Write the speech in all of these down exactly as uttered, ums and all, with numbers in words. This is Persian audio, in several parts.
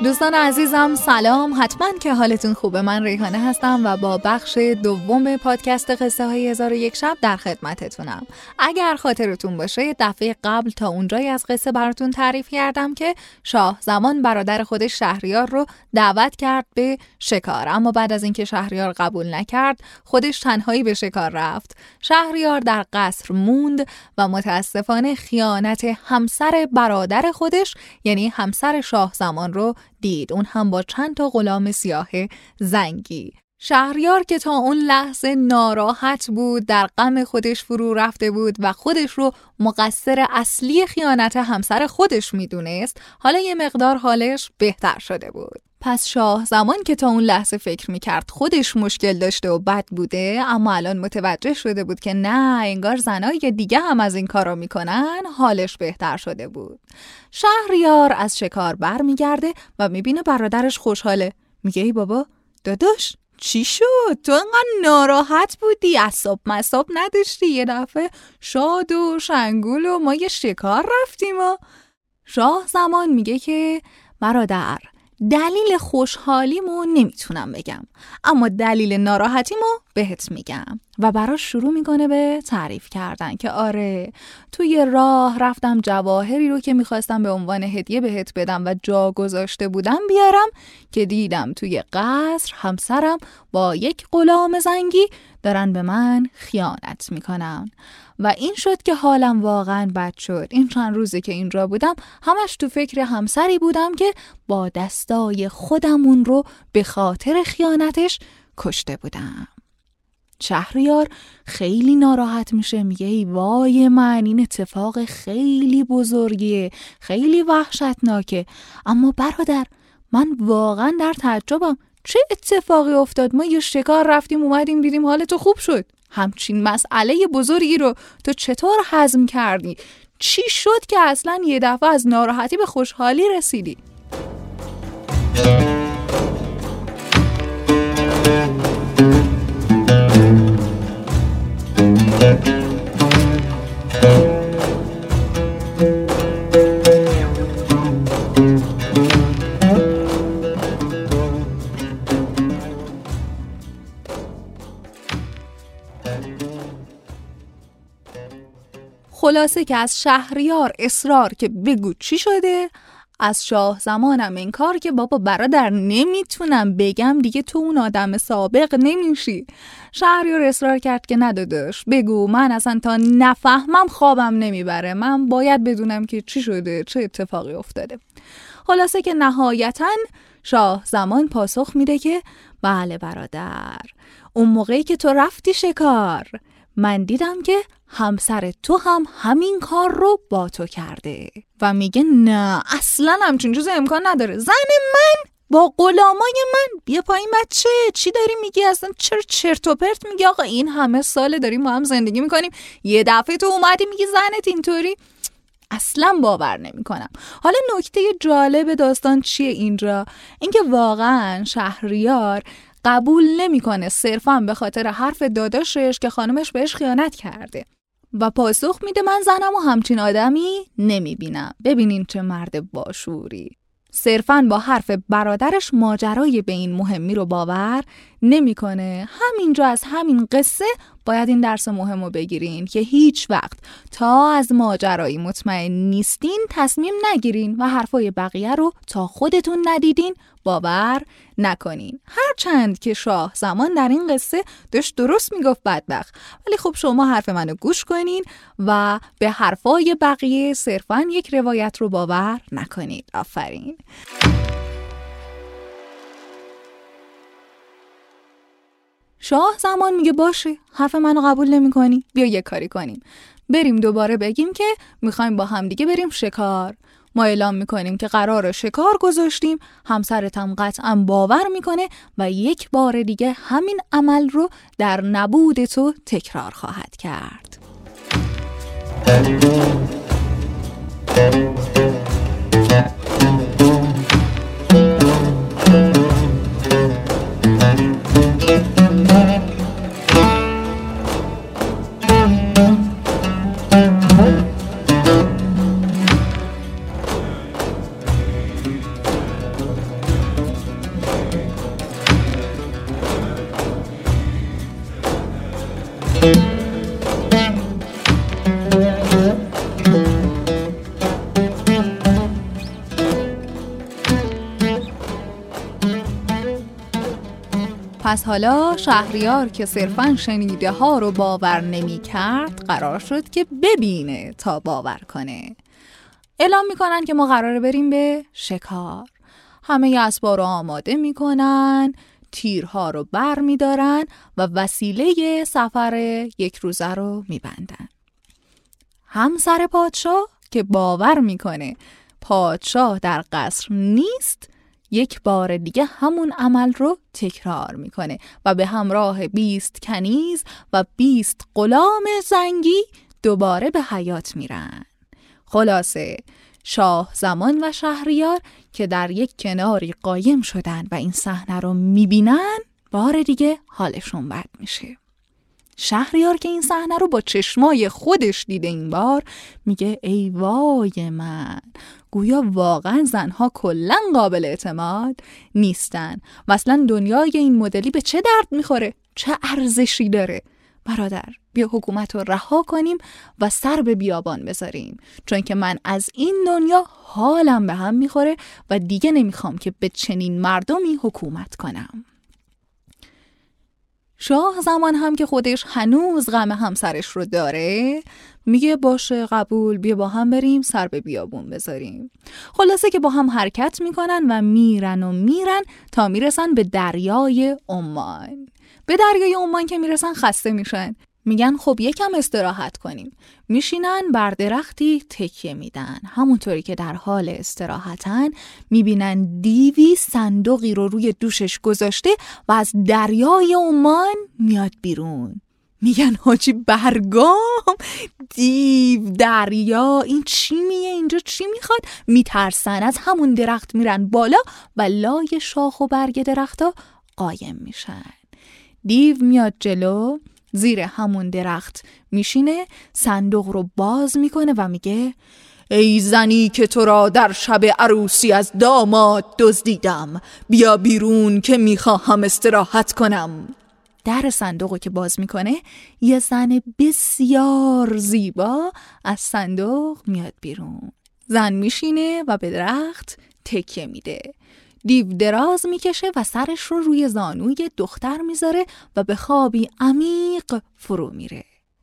دوستان عزیزم سلام، حتما که حالتون خوبه. من ریحانه هستم و با بخش دوم پادکست قصه های هزار و یک شب در خدمتتونم. اگر خاطرتون باشه دفعه قبل تا اونجایی از قصه براتون تعریف کردم که شاه زمان برادر خودش شهریار رو دعوت کرد به شکار، اما بعد از اینکه شهریار قبول نکرد خودش تنهایی به شکار رفت. شهریار در قصر موند و متاسفانه خیانت همسر برادر خودش یعنی همسر شاه زمان رو دید، اون هم با چند تا غلام سیاه زنگی. شهریار که تا اون لحظه ناراحت بود، در غم خودش فرو رفته بود و خودش رو مقصر اصلی خیانت همسر خودش میدونست، حالا یه مقدار حالش بهتر شده بود. پس شاه زمان که تا اون لحظه فکر میکرد خودش مشکل داشته و بد بوده، اما الان متوجه شده بود که نه، انگار زنای دیگه هم از این کارا میکنن، حالش بهتر شده بود. شهریار از شکار بر میگرده و میبینه برادرش خوشحاله. میگه ای بابا داداش چی شد؟ تو انقدر ناراحت بودی، عصب مصاب نداشتی، یه دفعه شاد و شنگول و ما یه شکار رفتیم. و شاه زمان میگه که برادر، دلیل خوشحالیمو نمیتونم بگم، اما دلیل ناراحتیمو بهت میگم. و براش شروع میکنه به تعریف کردن که آره، توی راه رفتم جواهری رو که میخواستم به عنوان هدیه بهت بدم و جا گذاشته بودم بیارم که دیدم توی قصر همسرم با یک غلام زنگی دارن به من خیانت میکنن و این شد که حالم واقعا بد شد. این چند روزه که اینجا بودم همش تو فکر همسری بودم که با دستای خودمون رو به خاطر خیانتش کشته بودم. شهریار خیلی ناراحت میشه، میگه ای وای من، این اتفاق خیلی بزرگیه، خیلی وحشتناکه. اما برادر، من واقعا در تعجبم، چه اتفاقی افتاد؟ ما یه شکار رفتیم اومدیم دیدیم حالت خوب شد، همچین مسئله بزرگی رو تو چطور هضم کردی؟ چی شد که اصلا یه دفعه از ناراحتی به خوشحالی رسیدی؟ خلاصه که از شهریار اصرار که بگو چی شده، از شاه زمانم انکار که بابا برادر نمیتونم بگم دیگه، تو اون آدم سابق نمیشی. شهریار اصرار کرد که نداداش بگو، من اصلا تا نفهمم خوابم نمیبره، من باید بدونم که چی شده، چه اتفاقی افتاده. خلاصه که نهایتاً شاه زمان پاسخ میده که بله برادر، اون موقعی که تو رفتی شکار من دیدم که همسر تو هم همین کار رو با تو کرده. و میگه نه اصلا همچین چیز امکان نداره، زن من با غلامای من، بیا پایین بچه، چی داری میگی اصلا؟ چرا چرت و پرت میگی آقا؟ این همه سال داریم با هم زندگی میکنیم، یه دفعه تو اومدی میگی زنت اینطوری؟ اصلا باور نمی کنم. حالا نکته جالب داستان چیه اینجا؟ اینکه واقعا شهریار قبول نمیکنه صرفاً به خاطر حرف داداشش که خانمش بهش خیانت کرده و پاسخ میده من زنمو همچین آدمی نمیبینم. ببینین چه مرد باشوری، صرفاً با حرف برادرش ماجرای به این مهمی رو باور نمیکنه. همینجا از همین قصه باید این درس مهمو بگیرین که هیچ وقت تا از ماجرایی مطمئن نیستین تصمیم نگیرین و حرفای بقیه رو تا خودتون ندیدین باور نکنین. هرچند که شاه زمان در این قصه داشت درست میگفت بدبخت، ولی خب شما حرف منو گوش کنین و به حرفای بقیه صرفاً یک روایت رو باور نکنید. آفرین. شاه زمان میگه باشه، حرف منو قبول نمی کنی، بیا یه کاری کنیم، بریم دوباره بگیم که میخوایم با هم دیگه بریم شکار. ما اعلام میکنیم که قرار شکار گذاشتیم، همسرت هم قطعا باور میکنه و یک بار دیگه همین عمل رو در نبود تو تکرار خواهد کرد. پس حالا شهریار که صرفاً شنیده ها رو باور نمی کرد قرار شد که ببینه تا باور کنه. اعلام میکنن که ما قراره بریم به شکار. همه اسبا رو آماده میکنن، تیرها رو بر میدارن و وسیله سفر یک روزه رو میبندن. همسر پادشاه که باور میکنه پادشاه در قصر نیست، یک بار دیگه همون عمل رو تکرار میکنه و به همراه بیست کنیز و بیست غلام زنگی دوباره به حیات میرن. خلاصه شاه زمان و شهریار که در یک کناری قایم شدن و این صحنه رو میبینن بار دیگه حالشون بد میشه. شهریار که این صحنه رو با چشمای خودش دیده این بار میگه ای وای من، گویا واقعا زنها کلن قابل اعتماد نیستن و اصلا دنیای این مدلی به چه درد میخوره، چه ارزشی داره. برادر بیا حکومت رو رها کنیم و سر به بیابان بذاریم، چون که من از این دنیا حالم به هم میخوره و دیگه نمیخوام که به چنین مردمی حکومت کنم. شاه زمان هم که خودش هنوز غم همسرش رو داره میگه باشه قبول، بیا با هم بریم سر به بیابون بذاریم. خلاصه که با هم حرکت میکنن و میرن و میرن تا میرسن به دریای عمان. به دریای عمان که میرسن خسته میشن، میگن خب یکم استراحت کنیم. میشینن بر درختی تکیه میدن. همونطوری که در حال استراحتن میبینن دیوی صندوقی رو روی دوشش گذاشته و از دریای عمان میاد بیرون. میگن حاجی برگام، دیو، دریا، این چی میه اینجا، چی میخواد؟ میترسن، از همون درخت میرن بالا و لای شاخ و برگ درختا قایم میشن. دیو میاد جلو، زیر همون درخت میشینه، صندوق رو باز میکنه و میگه ای زنی که تو را در شب عروسی از داماد دزدیدم، بیا بیرون که میخواهم استراحت کنم. در صندوق که باز میکنه یه زن بسیار زیبا از صندوق میاد بیرون. زن میشینه و به درخت تکیه میده. دیو دراز میکشه و سرش رو روی زانوی دختر میذاره و به خوابی عمیق فرو میره.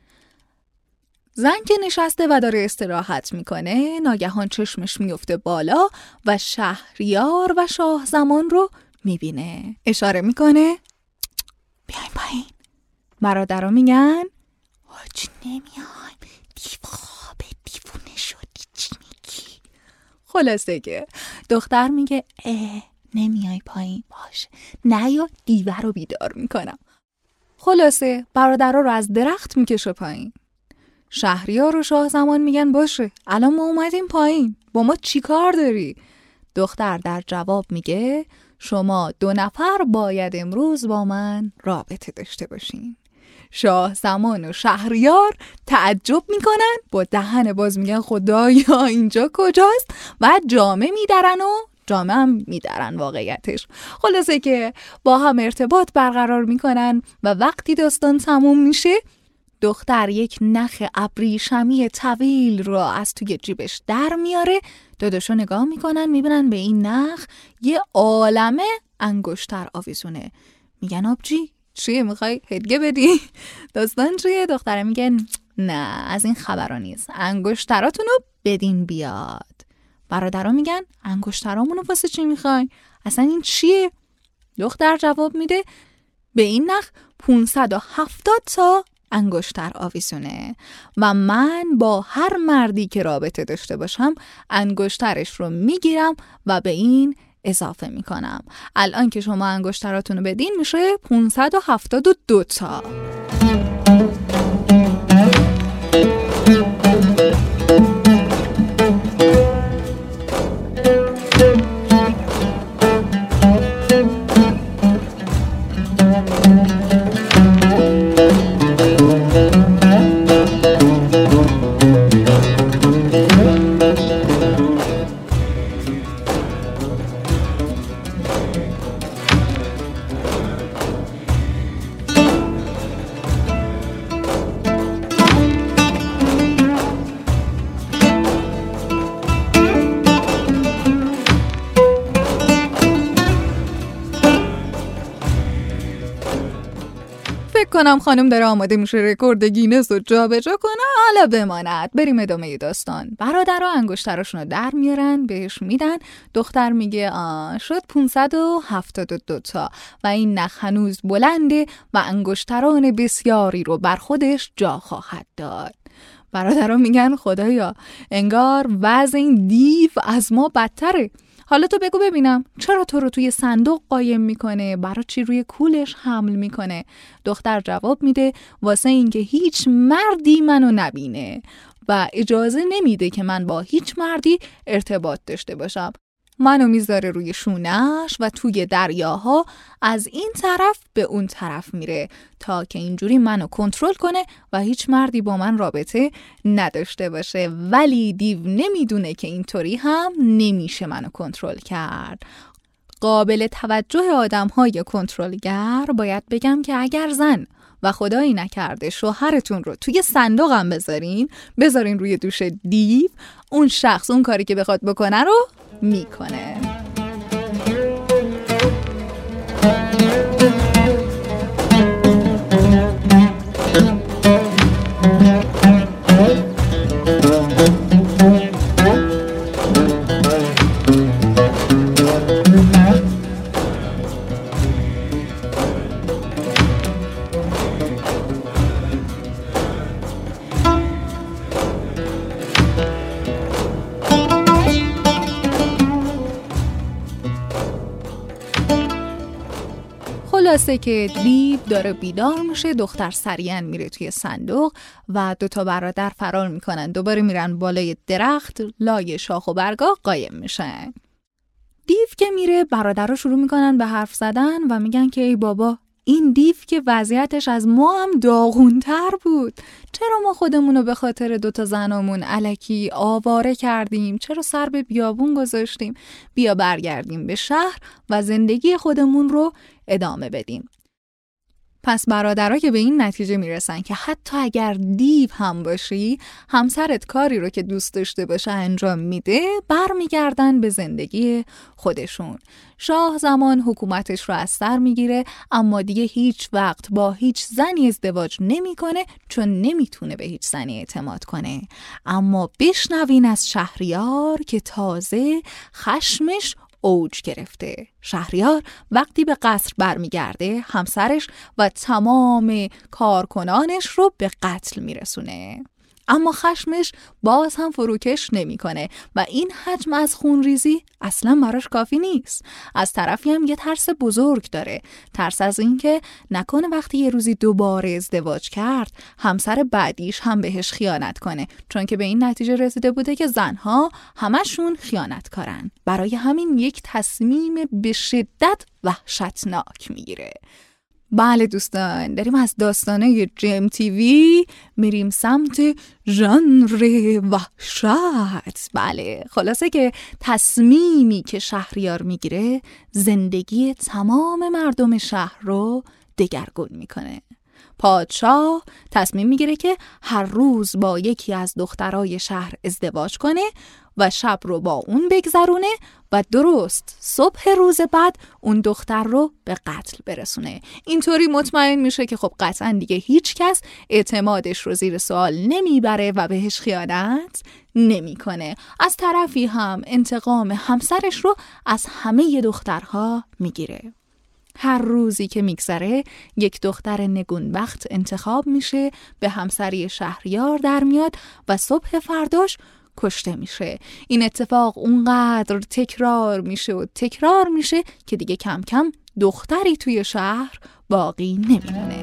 زن که نشسته و داره استراحت میکنه ناگهان چشمش میفته بالا و شهریار و شاه زمان رو میبینه. اشاره میکنه بیاین پایین. برادرها میگن حاجی نمیایم، دیو خوابه، دیوونه شدی، چی میگی؟ خلاصه که دختر میگه اه نمیای پایین، باشه نه یا دیوه رو بیدار میکنم. خلاصه برادرها رو از درخت میکشه پایین. شهریار و شاه زمان میگن باشه الان ما اومدیم پایین، با ما چی کار داری؟ دختر در جواب میگه شما دو نفر باید امروز با من رابطه داشته باشین. شاه زمان و شهریار تعجب میکنن، با دهن باز میگن خدایا اینجا کجاست؟ و جامه میدرن و جامه هم میدرن واقعیتش. خلاصه که با هم ارتباط برقرار میکنن و وقتی داستان تموم میشه دختر یک نخ ابریشمی طویل رو از توی جیبش در میاره. داداشو نگاه میکنن میبینن به این نخ یه عالمه انگشتر آویزونه. میگن آبجی چیه، میخوای هدیه بدی؟ داستان چیه؟ دختره میگن نه از این خبرها نیست، انگشتراتونو بدین بیاد. برادرها میگن انگشترامونو واسه چی میخوای؟ اصلا این چیه؟ دختر جواب میده به این نخ پانصد و هفتاد تا انگشتر آویزونه و من با هر مردی که رابطه داشته باشم انگشترش رو میگیرم و به این اضافه میکنم. الان که شما انگشتراتون رو بدین میشه پانصد و هفتاد و دو تا. میکنم خانم داره آماده میشه رکورد گینس رو جابجا کنه. حالا بماند، بریم ادامه داستان. برادرها انگشتراشون رو در میارن بهش میدن. دختر میگه آ شد پانصد و هفتاد و دو تا و این نخ هنوز بلنده و انگشتران بسیاری رو بر خودش جا خواهد داد. برادرها میگن خدایا انگار وضع این دیو از ما بدتره. حالا تو بگو ببینم چرا تو رو توی صندوق قایم میکنه؟ برای چی روی کولش حمل میکنه؟ دختر جواب میده واسه اینکه هیچ مردی منو نبینه و اجازه نمیده که من با هیچ مردی ارتباط داشته باشم. منو میذاره روی شونش و توی دریاها از این طرف به اون طرف میره تا که اینجوری منو کنترل کنه و هیچ مردی با من رابطه نداشته باشه. ولی دیو نمیدونه که اینطوری هم نمیشه منو کنترل کرد. قابل توجه آدم‌های کنترلگر باید بگم که اگر زن و خدایی نکرده شوهرتون رو توی صندوقم بذارین بذارین روی دوش دیو، اون شخص اون کاری که بخواد بکنه رو میکنه. خلاصه که دیو داره بیدار میشه. دختر سریعا میره توی صندوق و دوتا برادر فرار میکنن. دوباره میرن بالای درخت لای شاخ و برگا قایم میشن. دیو که میره برادرها شروع میکنن به حرف زدن و میگن که ای بابا این دیو که وضعیتش از ما هم داغونتر بود. چرا ما خودمونو به خاطر دوتا زنامون الکی آواره کردیم؟ چرا سر به بیابون گذاشتیم؟ بیا برگردیم به شهر و زندگی خودمون رو ادامه بدیم. پس برادرها که به این نتیجه میرسن که حتی اگر دیو هم باشی همسرت کاری رو که دوست داشته باشه انجام میده، برمیگردن به زندگی خودشون. شاه زمان حکومتش رو از سر میگیره اما دیگه هیچ وقت با هیچ زنی ازدواج نمیکنه چون نمیتونه به هیچ زنی اعتماد کنه. اما بشنوین از شهریار که تازه خشمش اوج گرفته. شهریار وقتی به قصر برمیگرده همسرش و تمام کارکنانش رو به قتل میرسونه. اما خشمش باز هم فروکش نمیکنه و این حجم از خونریزی اصلا براش کافی نیست. از طرفی هم یه ترس بزرگ داره. ترس از این که نکنه وقتی یه روزی دوباره ازدواج کرد همسر بعدیش هم بهش خیانت کنه، چون که به این نتیجه رسیده بوده که زنها همشون خیانتکارن. برای همین یک تصمیم به شدت وحشتناک میگیره. بله دوستان، داریم از داستانه جیم تیوی میریم سمت ژانر وحشت. بله، خلاصه که تصمیمی که شهریار میگیره زندگی تمام مردم شهر رو دگرگون میکنه. پادشاه تصمیم میگیره که هر روز با یکی از دخترای شهر ازدواج کنه و شب رو با اون بگذرونه و درست صبح روز بعد اون دختر رو به قتل برسونه. اینطوری مطمئن میشه که خب قطعا دیگه هیچ کس اعتمادش رو زیر سوال نمیبره و بهش خیانت نمیکنه. از طرفی هم انتقام همسرش رو از همه دخترها میگیره. هر روزی که میگذره یک دختر نگونبخت انتخاب میشه، به همسری شهریار در میاد و صبح فرداش کشته میشه. این اتفاق اونقدر تکرار میشه و تکرار میشه که دیگه کم کم دختری توی شهر باقی نمیمونه.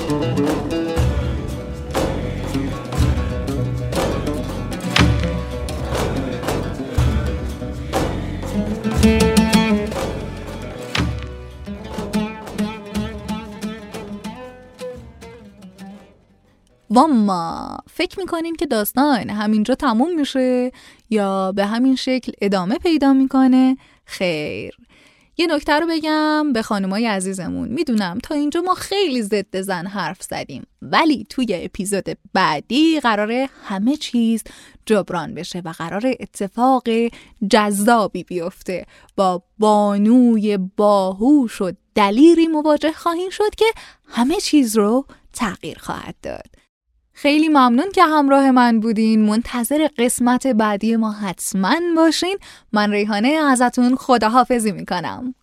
واما فکر میکنین که داستان همینجا تموم میشه یا به همین شکل ادامه پیدا میکنه؟ خیر، یه نکته رو بگم به خانمای عزیزمون. میدونم تا اینجا ما خیلی ضد زن حرف زدیم، ولی توی اپیزود بعدی قراره همه چیز جبران بشه و قراره اتفاق جذابی بیفته. با بانوی باهوش و دلیری مواجه خواهیم شد که همه چیز رو تغییر خواهد داد. خیلی ممنون که همراه من بودین. منتظر قسمت بعدی ما حتما باشین. من ریحانه ازتون خداحافظی میکنم.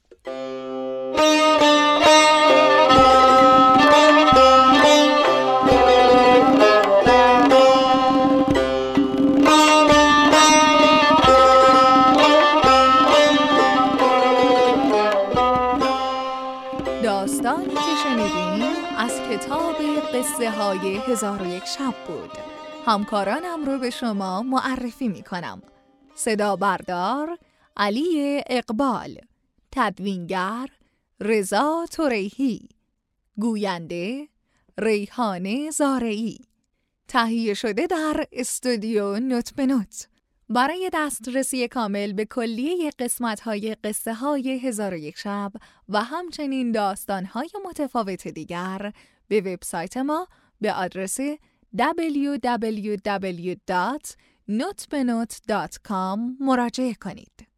داستانی که شنیدیم از کتاب قصه های هزار و یک شب بود. همکارانم رو به شما معرفی می کنم. صدا بردار علی اقبال، تدوینگر رضا توریهی، گوینده ریحانه زارعی، تهیه شده در استودیو نوت به نوت. برای دسترسی کامل به کلیه قسمت‌های قصه های هزار و یک شب و همچنین داستان‌های متفاوت دیگر به وبسایت ما به آدرس دبلیو دبلیو دبلیو دات نوت به نوت دات کام مراجعه کنید.